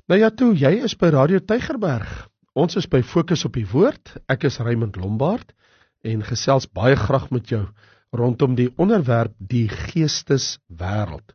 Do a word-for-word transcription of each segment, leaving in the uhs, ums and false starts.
Nou ja toe, jy is by Radio Tygerberg. Ons is by Fokus op die Woord. Ek is Raymond Lombard en gesels baie graag met jou rondom die onderwerp die geesteswêreld.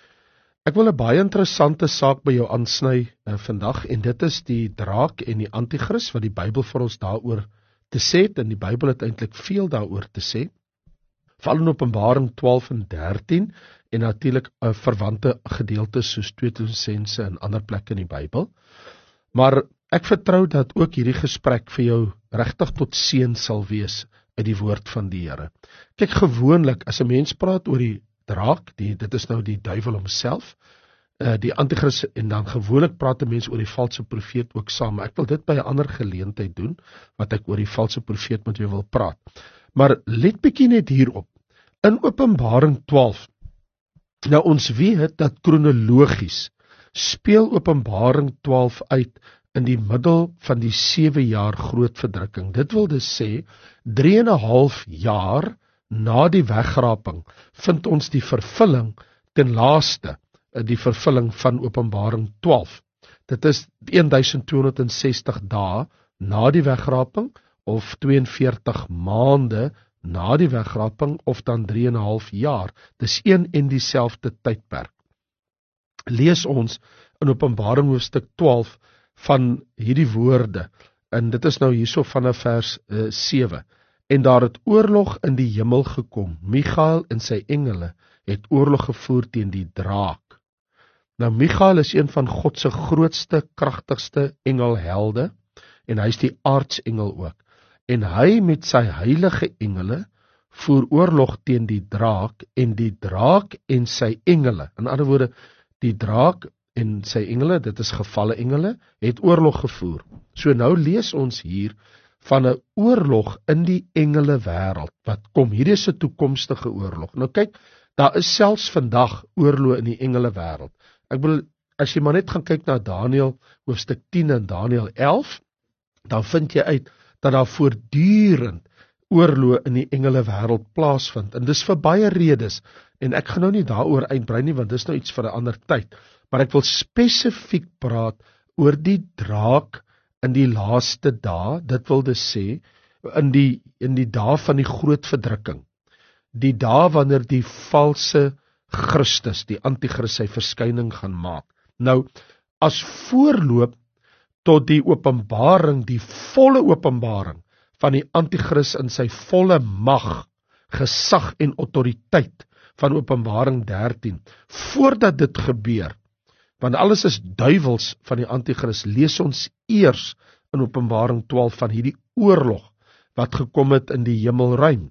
Ek wil 'n baie interessante saak by jou aansny uh, vandag en dit is die draak en die anti-kris wat die Bybel vir ons daaroor te sê het en die Bybel het eintlik veel daaroor te sê. Veral in Openbaring twaalf en dertien en natuurlik 'n uh, verwante gedeeltes soos twee Tessalonisense en ander plekke in die Bybel. Maar ek vertrou dat ook hierdie gesprek vir jou regtig tot seën sal wees uit die woord van die Here. Kyk, gewoonlik as 'n mens praat oor die draak, die, dit is nou die duiwel homself, uh, die anti-kris en dan gewoonlik praat 'n mens oor die valse profeet ook saam. Ek wil dit by 'n ander geleentheid doen wat ek oor die valse profeet met jou wil praat. Maar let bietjie net hierop. In Openbaring twaalf, nou ons weet dat kronologies speel Openbaring twaalf uit in die middel van die sewe jaar groot verdrukking. Dit wil dus sê, drie en 'n half jaar na die wegraping vind ons die vervulling ten laaste, die vervulling van Openbaring twaalf. Dit is twaalf honderd sestig dae na die wegraping of tweeënveertig maande na die wegraping of dan drie en 'n half jaar. Dis een en dieselfde tydperk. Lees ons in Openbaring hoofstuk twaalf van hierdie woorde, en dit is nou hierso vanaf vers uh, sewe. En daar het oorlog in die hemel gekom. Michael en sy engele het oorlog gevoer teen die draak. Nou Michael is een van God se grootste, kragtigste engelhelde en hy is die aartsengel ook. En hy met sy heilige engele voer oorlog teen die draak en die draak en sy engele. In ander woorde, die draak en sy engele, dit is gevalle engele, het oorlog gevoer. So nou lees ons hier van 'n oorlog in die engele wêreld wat kom. Hierdie is 'n toekomstige oorlog. Nou kyk, daar is selfs vandag oorlog in die engele wêreld. Ek bedoel, as jy maar net gaan kyk na Daniël hoofstuk tien en Daniël elf, dan vind jy uit dat daar voortdurend oorlog in die engele wêreld plaasvind. En dis vir baie redes en ek gaan nou nie daaroor uitbrei nie want dis nou iets vir 'n ander tyd. Maar ek wil spesifiek praat oor die draak in die laaste dae, dit wil dus sê, in die, in die dae van die groot verdrukking, die dae wanneer die valse Christus, die anti-kris sy verskyning gaan maak. Nou, as voorloop tot die openbaring, die volle openbaring van die anti-kris in sy volle mag, gesag en autoriteit van Openbaring dertien, voordat dit gebeur, want alles is duiwels van die anti-kris, lees ons eers in Openbaring twaalf van hierdie oorlog wat gekom het in die hemelruim.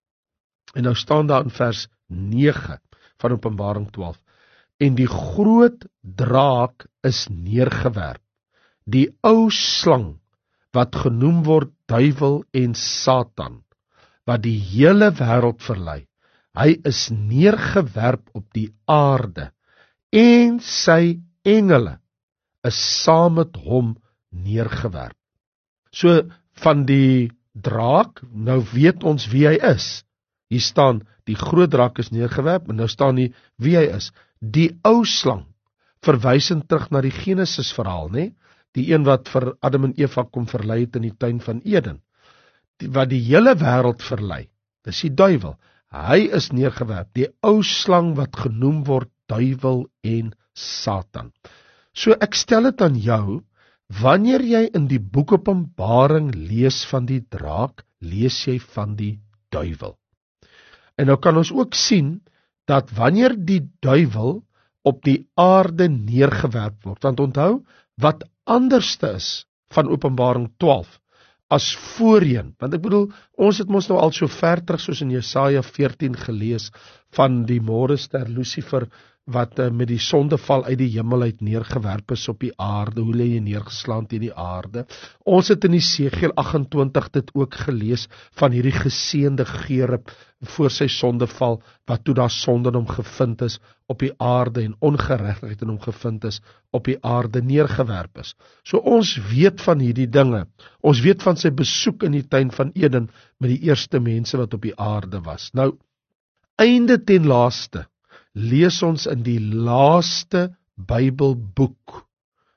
En nou staan daar in vers nege van Openbaring twaalf, en die groot draak is neergewerp, die ou slang wat genoem word duiwel en Satan, wat die hele wêreld verlei, hy is neergewerp op die aarde, en sy engele is saam met hom neergewerp. So van die draak, nou weet ons wie hy is. Hier staan, die groot draak is neergewerp, en nou staan hier wie hy is. Die ou slang, verwysend terug na die Genesis verhaal, né? Die een wat vir Adam en Eva kom verlei het in die tuin van Eden. Die, wat die hele wêreld verlei, dis die duiwel. Hy is neergewerp, die ou slang wat genoem word duiwel en Satan. So ek stel dit aan jou, wanneer jy in die boek Openbaring lees van die draak, lees jy van die duiwel. En nou kan ons ook sien, dat wanneer die duiwel op die aarde neergewerp word, want onthou, wat anderste is van Openbaring twaalf, as voorheen, want ek bedoel, ons het mos nou al so ver terug, soos in Jesaja veertien gelees, van die môrester Lucifer, wat uh, met die sondeval uit die hemel uit neergewerp is op die aarde, hoe lê hy neergeslaan teen die aarde. Ons het in Esegiel agt en twintig dit ook gelees, van hierdie geseënde Gerub voor sy sondeval, wat toe daar sonde in hom gevind is op die aarde, en ongeregtigheid in hom gevind is op die aarde neergewerp is. So ons weet van hierdie dinge, ons weet van sy besoek in die tuin van Eden, met die eerste mense wat op die aarde was. Nou, einde ten laaste, lees ons in die laaste Bybelboek,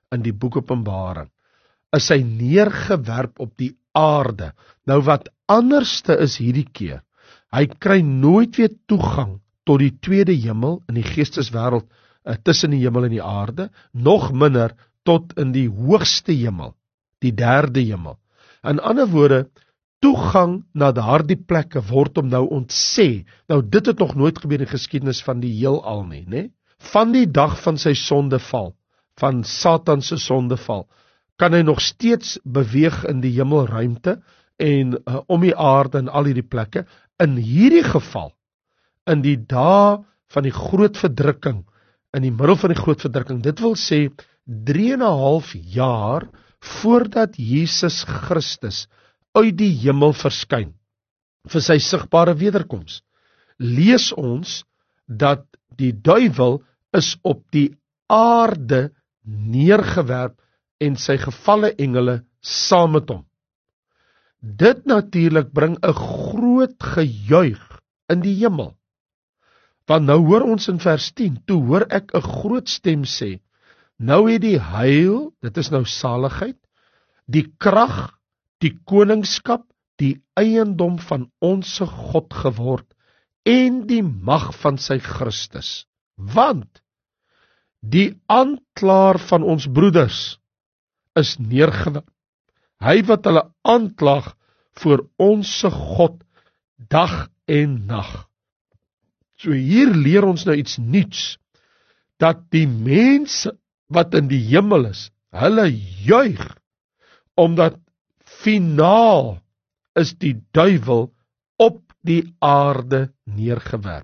in die boek Openbaring, is hy neergewerp op die aarde. Nou wat anderste is hierdie keer, hy kry nooit weer toegang tot die tweede hemel in die geesteswêreld, uh, tussen die hemel en die aarde, nog minder tot in die hoogste hemel, die derde hemel. In ander woorde, toegang na daardie plekke word hom nou ontsê. Nou dit het nog nooit gebeur in die geskiedenis van die heelal nie, né? Van die dag van sy sondeval, van Satan se sondeval, kan hy nog steeds beweeg in die hemelruimte en uh, om die aarde en al hierdie plekke. In hierdie geval, in die dae van die groot verdrukking, in die middel van die groot verdrukking, dit wil sê drie en 'n half jaar voordat Jesus Christus uit die hemel verskyn vir sy sigbare wederkoms, lees ons dat die duiwel is op die aarde neergewerp en sy gevalle engele saam met hom. Dit natuurlik bring 'n groot gejuig in die hemel. Want nou hoor ons in vers tien, toe hoor ek 'n groot stem sê, nou het die heil, dit is nou saligheid, die krag, die koningskap, die eiendom van onsse God geword en die mag van sy Christus. Want die aanklaer van ons broeders is neergewerp. Hy wat hulle aanklag voor onsse God dag en nag. So hier leer ons nou iets nuuts, dat die mense wat in die hemel is, hulle juig, omdat finaal is die duiwel op die aarde neergewerp.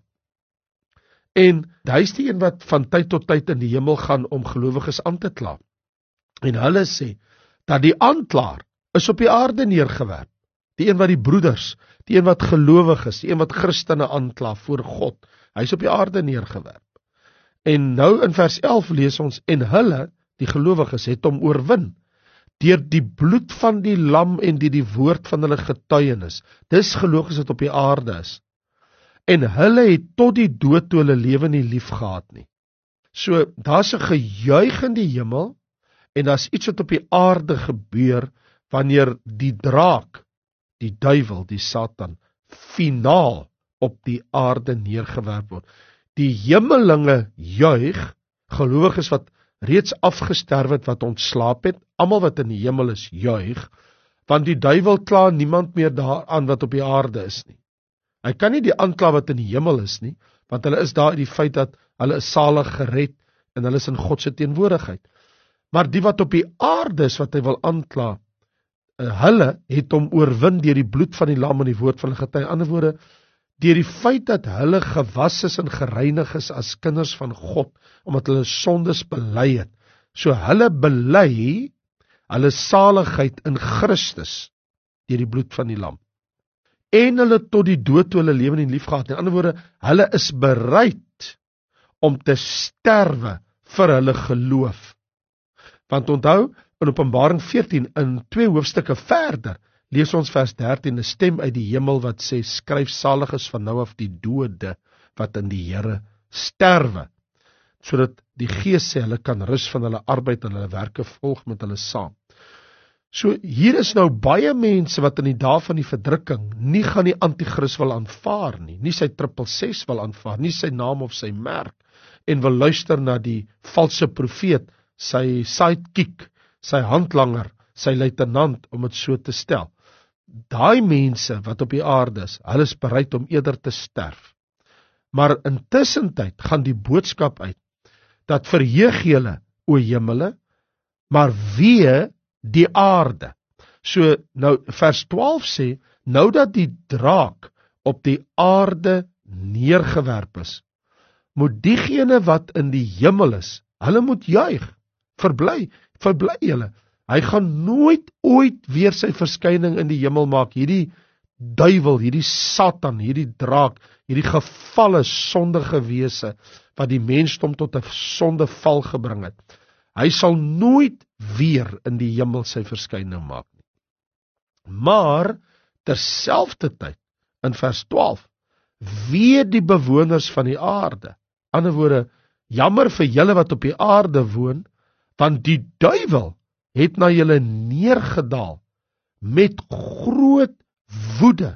En hy is die een wat van tyd tot tyd in die hemel gaan om gelowiges aan te kla. En hulle sê, dat die aanklaer is op die aarde neergewerp. Die een wat die broeders, die een wat gelowig is, die een wat Christene aankla voor God, hy is op die aarde neergewerp. En nou in vers elf lees ons, en hulle, die gelowiges, het hom oorwin, deur die bloed van die lam en die, die woord van hulle getuienis. Dis gelowiges wat op die aarde is. En hulle het tot die dood toe hulle lewe nie lief gehad nie. So, daar's 'n gejuig in die hemel, en daar's iets wat op die aarde gebeur, wanneer die draak, die duiwel, die Satan, finaal op die aarde neergewerp word. Die hemelinge juig, gelowiges wat reeds afgesterf het, wat ontslaap het, almal wat in die hemel is, juig, want die duiwel kla niemand meer daaraan wat op die aarde is nie. Hy kan nie die aankla wat in die hemel is nie, want hulle is daar in die feit dat hulle is salig gered, en hulle is in God se teenwoordigheid. Maar die wat op die aarde is, wat hy wil aankla, hulle het hom oorwin deur die bloed van die lam en die woord van hulle getuie. In ander woorde, deur die feit dat hulle gewas is en gereinig is as kinders van God, omdat hulle sondes bely het. So hulle bely hulle saligheid in Christus deur die bloed van die lam. En hulle tot die dood toe hulle lewe nie lief gehad nie. In ander woorde, hulle is bereid om te sterwe vir hulle geloof. Want onthou, in Openbaring veertien, in twee hoofstukke verder, lees ons vers dertien, 'n stem uit die hemel wat sê, skryf salig is van nou af die dode, wat in die Here sterwe, sodat die Gees sê, hulle kan rus van hulle arbeid en hulle werke volg met hulle saam. So hier is nou baie mense wat in die dae van die verdrukking nie gaan die anti-kris wil aanvaar nie, nie sy triple ses wil aanvaar, nie sy naam of sy merk, en wil luister na die valse profeet, sy sidekick, sy handlanger, sy luitenant, om dit so te stel. Daai mense wat op die aarde is, hulle is bereid om eerder te sterf. Maar intussen tyd gaan die boodskap uit, dat verheug julle, o hemele, maar wee die aarde. So, nou, vers twaalf sê, nou dat die draak op die aarde neergewerp is, moet diegene wat in die hemel is, hulle moet juig, verbly, verbly julle. Hy gaan nooit ooit weer sy verskyning in die hemel maak, hierdie duiwel, hierdie Satan, hierdie draak, hierdie gevalle sondige wese, wat die mensdom tot 'n sondeval gebring het. Hy sal nooit weer in die hemel sy verskyning maak nie. Maar, terselfdertyd, in vers twaalf, wee die bewoners van die aarde. Ander woorde, jammer vir julle wat op die aarde woon, want die duiwel het na julle neergedaal met groot woede,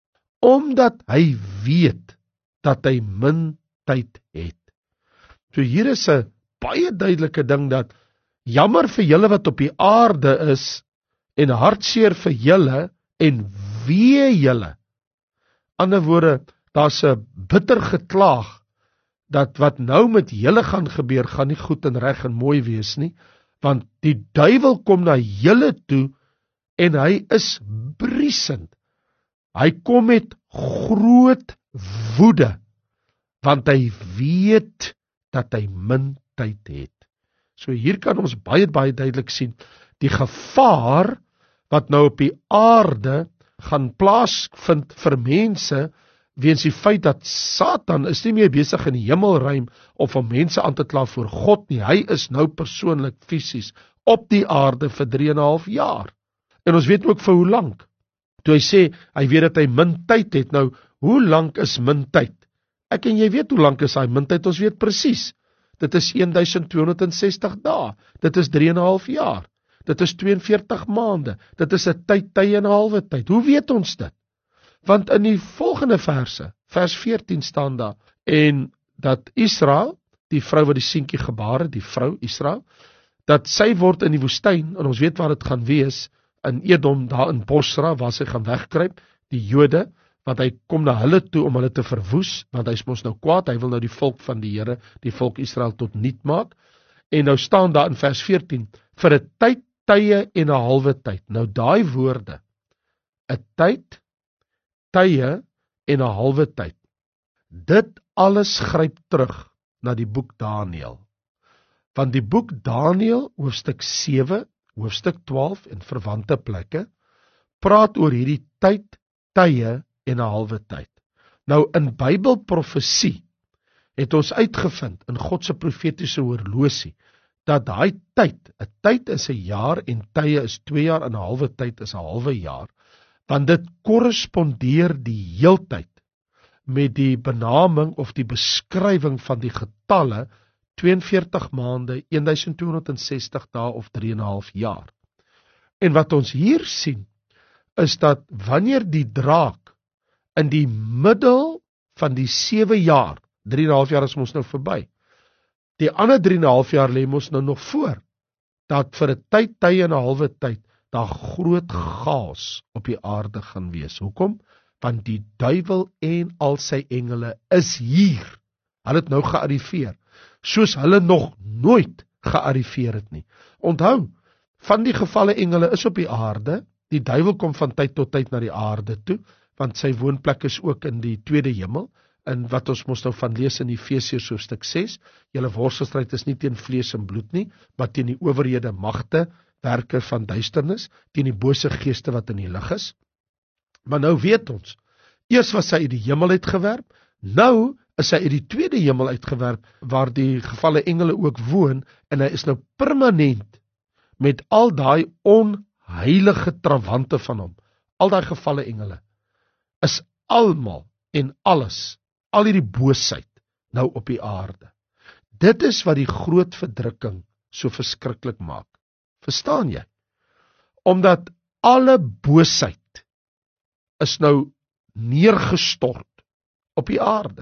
omdat hy weet dat hy min tyd het. So hier is 'n baie duidelike ding dat jammer vir julle wat op die aarde is en hartseer vir julle en wee julle. Ander woorde, daar's 'n bitter geklaag dat wat nou met julle gaan gebeur gaan nie goed en reg en mooi wees nie, want die duiwel kom na julle toe en hy is briesend. Hy kom met groot woede, want hy weet dat hy min tyd het. So hier kan ons baie baie duidelik sien die gevaar wat nou op die aarde gaan plaasvind vir mense weens die feit dat Satan is nie meer besig in die hemelruim of om mense aan te kla voor God nie. Hy is nou persoonlik fisies op die aarde vir drie en 'n half jaar. En ons weet ook vir hoe lank. Toe hy sê hy weet dat hy min tyd het. Nou, hoe lank is min tyd? Ek en jy weet hoe lank is hy min tyd, ons weet presies. Dit is twaalf honderd sestig dae. Dit is drie en 'n half jaar. Dit is twee en veertig maande. Dit is 'n tyd, tye en 'n halwe tyd. Hoe weet ons dit? Want in die volgende verse, vers veertien staan daar, en dat Israel, die vrou wat die seentjie gebaar het, die vrou Israel, dat sy word in die woestyn, en ons weet waar dit gaan wees, in Edom, daar in Bosra, waar sy gaan wegkruip, die Jode, want hy kom na hulle toe om hulle te verwoes, want hy is mos nou kwaad, hy wil nou die volk van die Here, die volk Israel tot niet maak, en nou staan daar in vers veertien, vir 'n tyd, tye en 'n halwe tyd. Nou daai woorde, 'n tyd, tye en 'n halwe tyd. Dit alles gryp terug na die boek Daniël. Want die boek Daniël, hoofstuk sewe, hoofstuk twaalf en verwante plekke, praat oor hierdie tyd, tye en 'n halwe tyd. Nou in Bybelprofesie het ons uitgevind in God se profetiese horlosie dat daai tyd, 'n tyd is 'n jaar en tye is twee jaar en 'n halwe tyd is 'n halwe jaar, want dit korrespondeer die heeltyd met die benaming of die beskrywing van die getalle twee en veertig maande, twaalf honderd sestig dae of drie en 'n half jaar. En wat ons hier sien is dat wanneer die draak in die middel van die sewe jaar, drie en 'n half jaar is ons nou verby, die ander drie en 'n half jaar lê ons nou nog voor, dat vir 'n tyd, tye en 'n halwe tyd, daar groot chaos op die aarde gaan wees. Hoekom? Want die duiwel en al sy engele is hier. Hulle het nou gearriveer, soos hulle nog nooit gearriveer het nie. Onthou, van die gevalle engele is op die aarde, die duiwel kom van tyd tot tyd na die aarde toe, want sy woonplek is ook in die tweede hemel, en wat ons mos nou van lees in Efesiërs hoofstuk ses, julle worstelstryd is nie teen vlees en bloed nie, maar teen die owerhede, magte, werke van duisternis, teen die bose geeste wat in die lig is. Maar nou weet ons, eers was hy uit die hemel uitgewerp, nou is hy uit die tweede hemel uitgewerp, waar die gevalle engele ook woon, en hy is nou permanent met al daai onheilige trawante van hom, al daai gevalle engele, is almal en alles, al hierdie boosheid, nou op die aarde. Dit is wat die groot verdrukking so verskriklik maak. Verstaan jy? Omdat alle boosheid is nou neergestort op die aarde.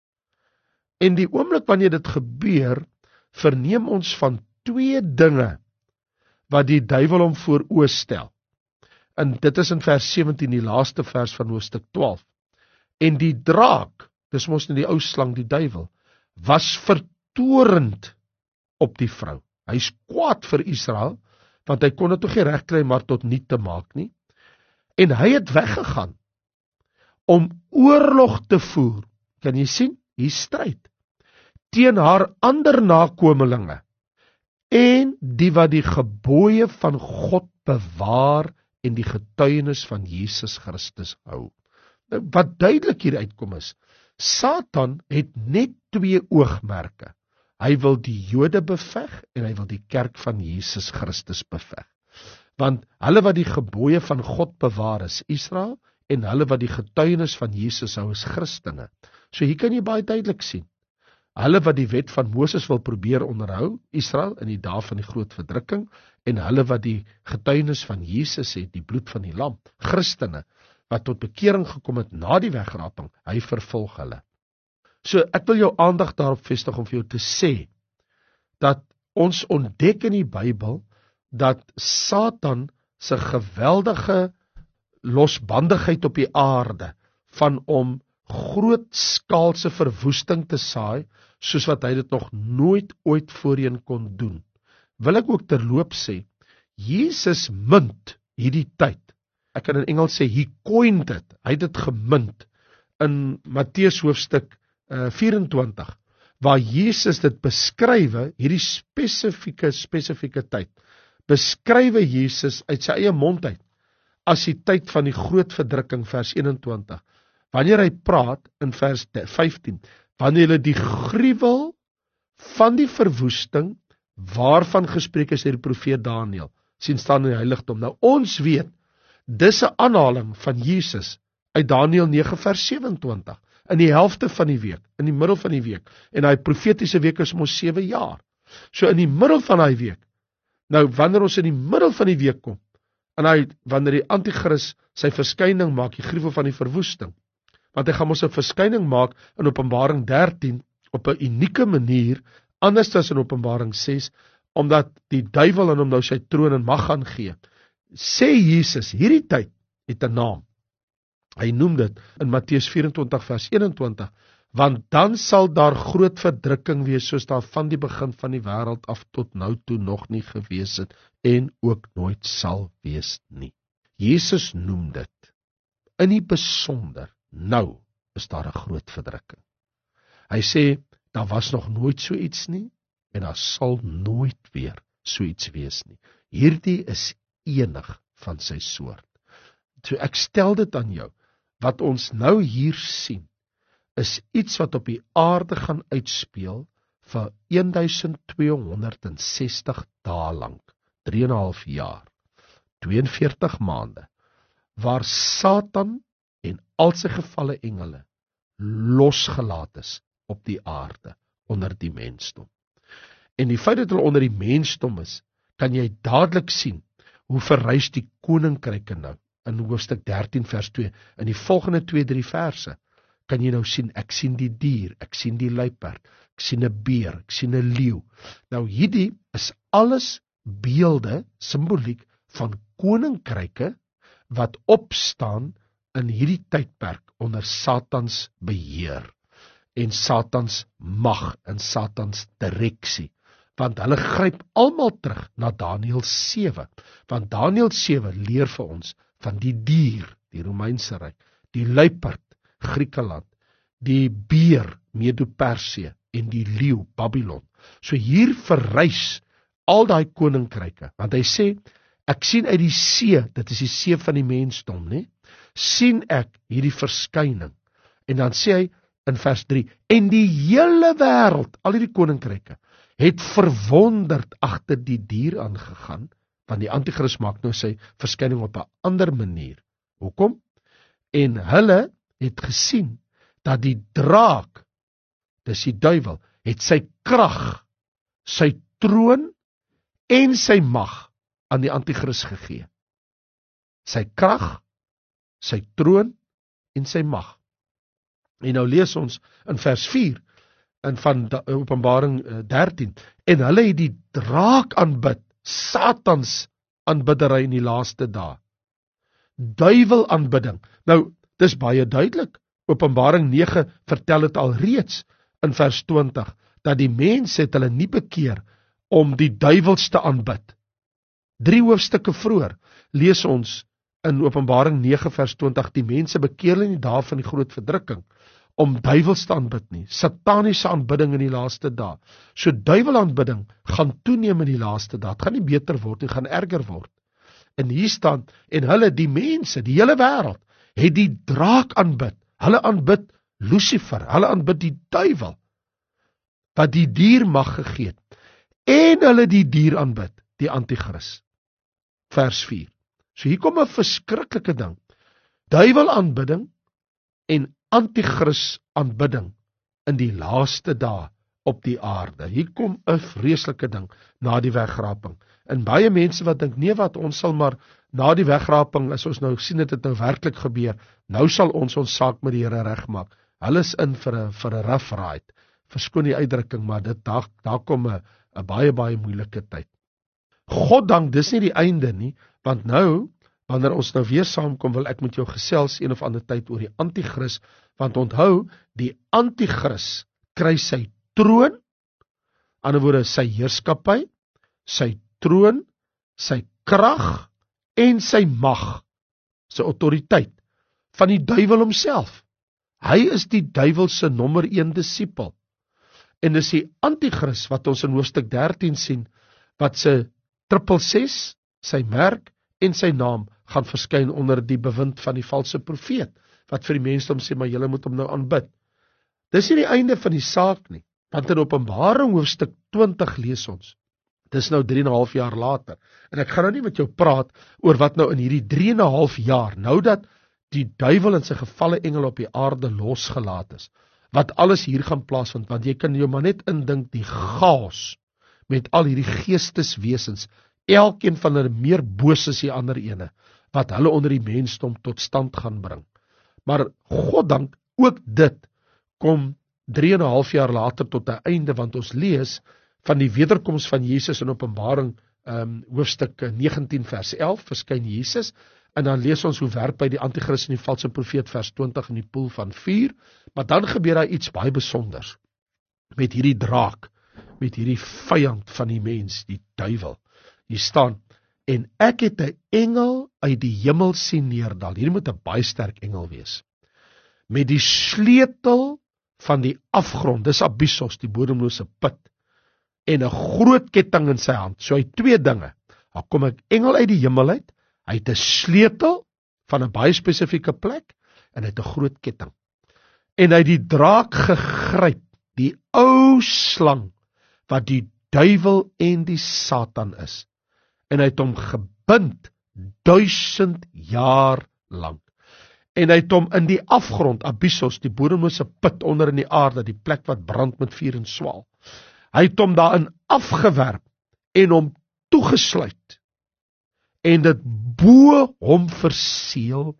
En die oomblik wanneer dit gebeur, verneem ons van twee dinge wat die duiwel hom voor oë stel. En dit is in vers sewentien, die laaste vers van hoofstuk twaalf. En die draak, dis mos nie die ou slang, die duiwel, was vertorend op die vrou. Hy is kwaad vir Israel, want hy kon dit toch nie reg kry maar tot niet te maak nie. En hy het weggegaan om oorlog te voer. Kan jy sien? Hier stryd teen haar ander nakomelinge en die wat die gebooie van God bewaar en die getuienis van Jesus Christus hou. Nou, wat duidelik hier uitkom is, Satan het net twee oogmerke. Hy wil die Jode beveg en hy wil die kerk van Jesus Christus beveg. Want hulle wat die gebooie van God bewaar is Israel, en hulle wat die getuienis van Jesus hou is Christene. So hier kan jy baie duidelik sien, hulle wat die wet van Moses wil probeer onderhou, Israel, in die dae van die groot verdrukking, en hulle wat die getuienis van Jesus het, die bloed van die lam, Christene, wat tot bekering gekom het na die wegraping, hy vervolg hulle. So ek wil jou aandag daarop vestig om vir jou te sê, dat ons ontdek in die Bybel, dat Satan sy geweldige losbandigheid op die aarde, van om grootskaalse verwoesting te saai, soos wat hy dit nog nooit ooit voorheen kon doen. Wil ek ook terloop sê, Jesus munt hierdie tyd. Ek kan in Engels sê, he coined it, hy het dit gemunt, in Matteus hoofstuk uh, vyf-en-twintig, waar Jesus dit beskrywe, hierdie spesifieke, spesifieke tyd, beskrywe Jesus uit sy eie mond uit, as die tyd van die groot verdrukking, vers eenentwintig, wanneer hy praat, in vers vyftien, wanneer hulle die gruwel van die verwoesting, waarvan gespreek is deur die profeet Daniël, sien staan in die heiligdom. Nou ons weet, dis 'n aanhaling van Jesus, uit Daniël nege vers sewentwintig, in die helfte van die week, in die middel van die week, en daai profetiese week is mos sewe jaar, so in die middel van daai week, nou wanneer ons in die middel van die week kom, en hy, wanneer die antichrist sy verskyning maak, die gruwel van die verwoesting, want hy gaan ons 'n verskyning maak in Openbaring dertien, op 'n unieke manier, anders as in Openbaring ses, omdat die duiwel aan hom nou sy troon en mag gaan gee. Sê Jesus, hierdie tyd het 'n naam. Hy noem dit in Matteus vyf-en-twintig vers eenentwintig, want dan sal daar groot verdrukking wees, soos daar van die begin van die wêreld af tot nou toe nog nie gewees het, en ook nooit sal wees nie. Jesus noem dit, in die besonder, nou is daar 'n groot verdrukking. Hy sê, daar was nog nooit so iets nie, en daar sal nooit weer so iets wees nie. Hierdie is enig van sy soort. So ek stel dit aan jou, wat ons nou hier sien, is iets wat op die aarde gaan uitspeel vir twaalfhonderdsestig dae lank, drie en 'n half jaar, tweeënveertig maande, waar Satan en al sy gevalle engele losgelaat is op die aarde, onder die mensdom. En die feit dat hulle onder die mensdom is, kan jy dadelik sien, hoe verrys die koninkryke nou, in hoofstuk dertien vers twee, in die volgende twee, drie verse, kan jy nou sien, ek sien die dier, ek sien die luiperd, ek sien 'n beer, ek sien 'n leeu. Nou hierdie is alles beelde, simboliek, van koninkryke, wat opstaan in hierdie tydperk, onder Satans beheer, en Satans mag, en Satans direksie, want hulle gryp almal terug na Daniël sewe, want Daniël sewe leer vir ons van die dier, die Romeinse ryk, die luiperd, Griekeland, die beer, Medo-Persië, en die leeu, Babylon. So hier verrys al daai koninkryke, want hy sê, ek sien uit die see, dit is die see van die mensdom, nie? Sien ek hierdie verskyning, en dan sê hy in vers drie, en die hele wêreld, al hierdie koninkryke, het verwonderd agter die dier aangegaan, want die antichrist maak nou sy verskyning op 'n ander manier. Hoekom? En hulle het gesien, dat die draak, dis die duiwel, het sy krag, sy troon, en sy mag, aan die antichrist gegee. Sy krag, sy troon, en sy mag. En nou lees ons in vers vier, in van Openbaring dertien, en hulle het die draak aanbid, Satans aanbiddery in die laaste dae. Duiwel aanbidding. Nou, dis baie duidelik. Openbaring nege vertel dit al reeds in vers twintig, dat die mense het hulle nie bekeer om die duiwels te aanbid. Drie hoofstukke vroeër lees ons in Openbaring nege vers twintig, die mense bekeer hulle nie daar van die groot verdrukking, om duiwels te aanbid nie, sataniese aanbidding in die laaste dae. So duiwelaanbidding gaan toeneem in die laaste dae, het gaan nie beter word, het gaan erger word. En hier staan, en hulle, die mense, die hele wêreld, het die draak aanbid, hulle aanbid Lucifer, hulle aanbid die duiwel, wat die dier mag gegee het, en hulle die dier aanbid, die antichrist. Vers vier. So hier kom 'n verskriklike ding, duiwelaanbidding en antichrist aanbidding in die laaste dae op die aarde. Hier kom 'n vreeslike ding na die wegraping. En baie mense wat dink, nee wat, ons sal maar na die wegraping, as ons nou sien dat dit nou werklik gebeur, nou sal ons ons saak met die Here regmaak. Hulle is in vir 'n vir 'n rough ride. Verskoon die uitdrukking, maar dit daar daar kom 'n 'n baie baie moeilike tyd. God dank, dis nie die einde nie, want nou wanneer ons nou weer saamkom, wil ek met jou gesels een of ander tyd oor die anti-kris, want onthou, die anti-kris kry sy troon, aan die ander woorde sy heerskappy, sy troon, sy krag en sy mag, sy autoriteit van die duiwel homself. Hy is die duiwel se nommer een disipel. En dis die anti-kris wat ons in hoofstuk dertien sien, wat se triple ses, sy merk en sy naam gaan verskyn onder die bewind van die valse profeet, wat vir die mensdom sê, maar julle moet hom nou aanbid. Dis nie die einde van die saak nie, want in Openbaring hoofstuk twintig lees ons, dis nou drie en 'n half jaar later, en ek gaan nou nie met jou praat oor wat nou in hierdie drie en 'n half jaar, nou dat die duiwel en sy gevalle engele op die aarde losgelaat is, wat alles hier gaan plaasvind, want jy kan jou maar net indink die chaos met al hierdie geesteswesens, elkeen van hulle meer boos as die ander ene, wat hulle onder die mensdom tot stand gaan bring. Maar God dank, ook dit kom drie en 'n half jaar later tot 'n einde, want ons lees van die wederkoms van Jesus in Openbaring um, hoofstuk negentien vers elf, verskyn Jesus, en dan lees ons hoe werk by die anti-kris en die valse profeet vers twintig in die poel van vuur, maar dan gebeur daar iets baie besonders, met hierdie draak, met hierdie vyand van die mens, die duiwel. Hier staan, en ek het 'n engel uit die hemel sien neerdal, hier moet 'n baie sterk engel wees, met die sleutel van die afgrond, dis Abyssos, die bodemlose put, en 'n groot ketting in sy hand. So hy het twee dinge. Daar kom 'n engel uit die hemel uit, hy het 'n sleutel van 'n baie spesifieke plek, en hy het 'n groot ketting. En hy het die draak gegryp, die ou slang, wat die duiwel en die Satan is, en hy het hom gebind duisend jaar lang. En hy het hom in die afgrond, Abyssos, die bodemlose put onder in die aarde, die plek wat brand met vuur en swaal. Hy het hom daarin afgewerp en hom toegesluit en dit bo hom verseël,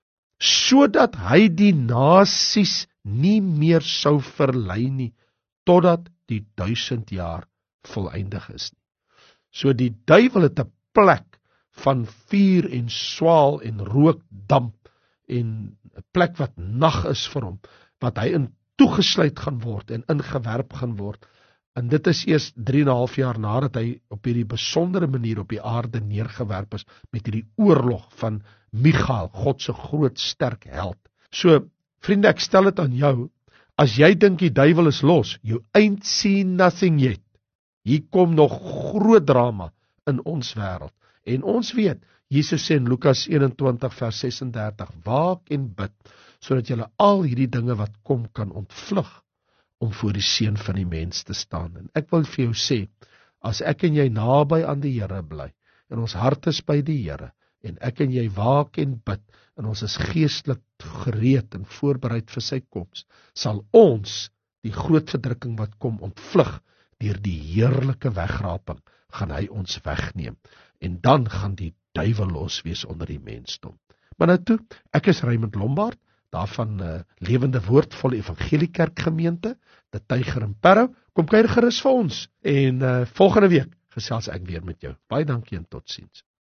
sodat hy die nasies nie meer sou verlei nie, totdat die duisend jaar voleindig is nie. So die duiwel het 'n plek van vuur en swaal en rookdamp, en 'n plek wat nag is vir hom, wat hy in toegesluit gaan word en ingewerp gaan word. En dit is eers drie en 'n half jaar nadat hy op hierdie besondere manier op die aarde neergewerp is, met hierdie oorlog van Michael, God se groot sterk held. So, vriende, ek stel dit aan jou, as jy dink die duiwel is los, you ain't seen nothing yet. Hier kom nog groot drama in ons wêreld. En ons weet, Jesus sê in Lukas eenentwintig vers ses en dertig, waak en bid, sodat julle al hierdie dinge wat kom kan ontvlug, om voor die seun van die mens te staan. En ek wil vir jou sê, as ek en jy naby aan die Here bly, en ons hart is by die Here, en ek en jy waak en bid, en ons is geestelik gereed en voorbereid vir sy koms, sal ons die groot verdrukking wat kom ontvlug, deur die heerlike wegraping, gaan hy ons wegneem, en dan gaan die duiwel los wees onder die mensdom. Maar nou toe, ek is Raymond Lombard, daarvan uh, Lewende Woord vol Evangeliekerk gemeente, die Tyger in Parow, kom kuier gerus vir ons, en uh, volgende week gesels ek weer met jou. Baie dankie en totsiens.